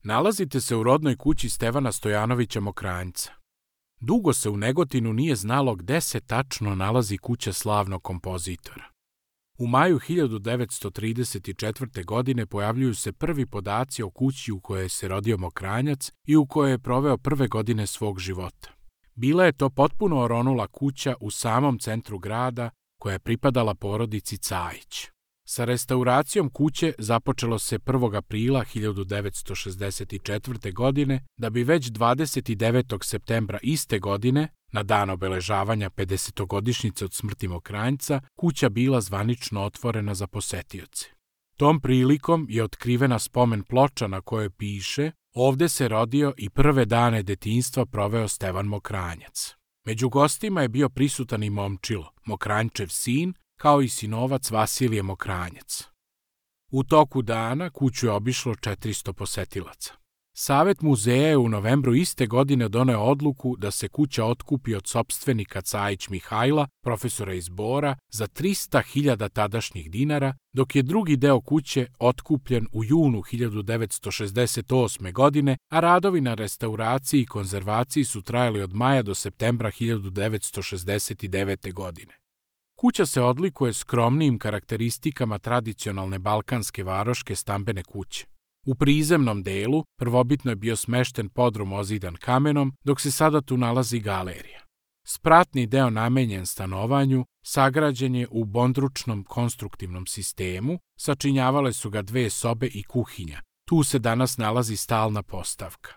Nalazite se u rodnoj kući Stevana Stojanovića Mokranjca. Dugo se u Negotinu nije znalo gde se tačno nalazi kuća slavnog kompozitora. U maju 1934. godine pojavljuju se prvi podaci o kući u kojoj se rodio Mokranjac i u kojoj je proveo prve godine svog života. Bila je to potpuno oronula kuća u samom centru grada koja je pripadala porodici Cajić. Sa restauracijom kuće započelo se 1. aprila 1964. godine, da bi već 29. septembra iste godine, na dan obeležavanja 50-godišnjice od smrti Mokranjca, kuća bila zvanično otvorena za posetioce. Tom prilikom je otkrivena spomen ploča na kojoj piše: ovde se rodio i prve dane detinjstva proveo Stevan Mokranjac. Među gostima je bio prisutan i Momčilo, Mokranjčev sin, kao i sinovac Vasilije Mokranjac. U toku dana kuću je obišlo 400 posetilaca. Savet muzeja je u novembru iste godine doneo odluku da se kuća otkupi od sopstvenika Cajić Mihajla, profesora iz Bora, za 300.000 tadašnjih dinara, dok je drugi deo kuće otkupljen u junu 1968. godine, a radovi na restauraciji i konzervaciji su trajali od maja do septembra 1969. godine. Kuća se odlikuje skromnijim karakteristikama tradicionalne balkanske varoške stambene kuće. U prizemnom delu prvobitno je bio smešten podrum ozidan kamenom, dok se sada tu nalazi galerija. Spratni deo namenjen stanovanju sagrađen je u bondručnom konstruktivnom sistemu, sačinjavale su ga 2 sobe i kuhinja. Tu se danas nalazi stalna postavka.